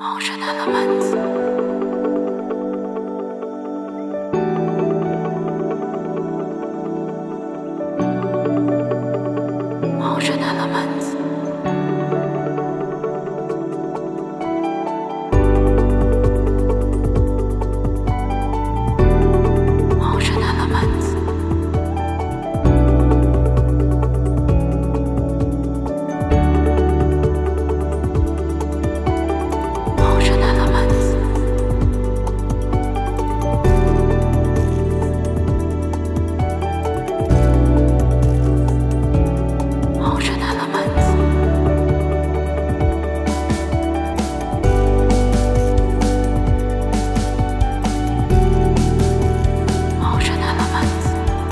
Ocean elements. Ocean elements. Ocean elements. Ocean elements. Ocean elements. Ocean elements.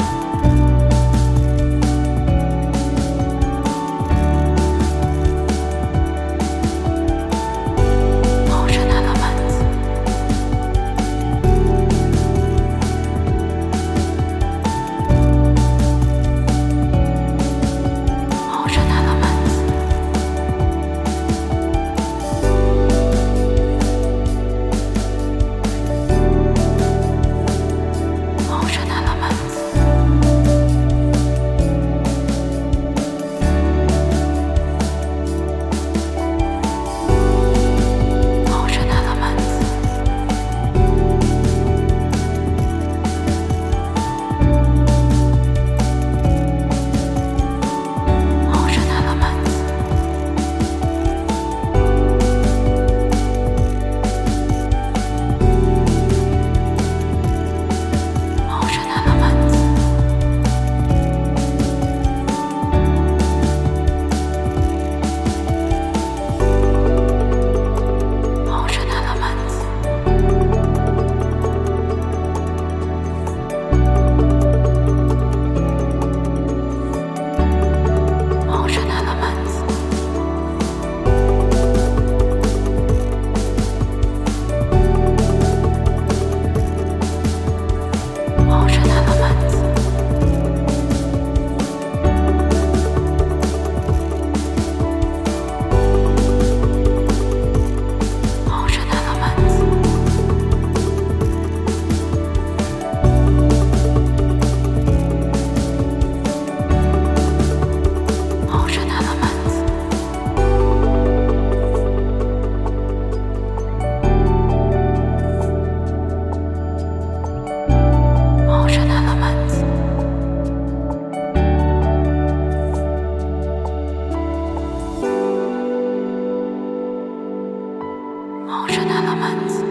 Ocean elements. Ocean elements. Ocean elements. Ocean elements. Ocean elements. Ocean elements. Ocean elements. Ocean elements. Ocean elements. Ocean elements. Ocean elements. Ocean elements. Ocean elements.